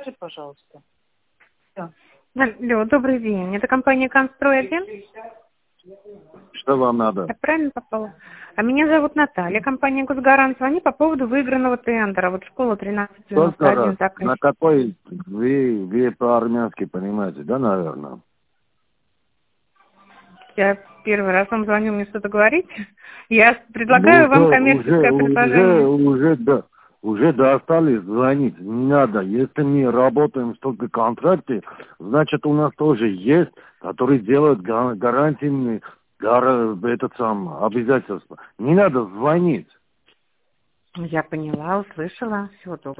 скажи, пожалуйста. Всё. Алло, добрый день. Это компания «Констрой-1». Что вам надо? Я правильно попала? А меня зовут Наталья, компания «Госгарант». Звоню по поводу выигранного тендера. Вот школа 1391 заказ. На какой вы по-армянски понимаете, да, наверное? Я первый раз вам звоню, мне что-то говорите? Я предлагаю вам коммерческое предложение. Уже достали звонить. Не надо. Если мы работаем в только контракте, значит у нас тоже есть, которые делают гарантийные обязательства. Не надо звонить. Я поняла, услышала. Всего доброго.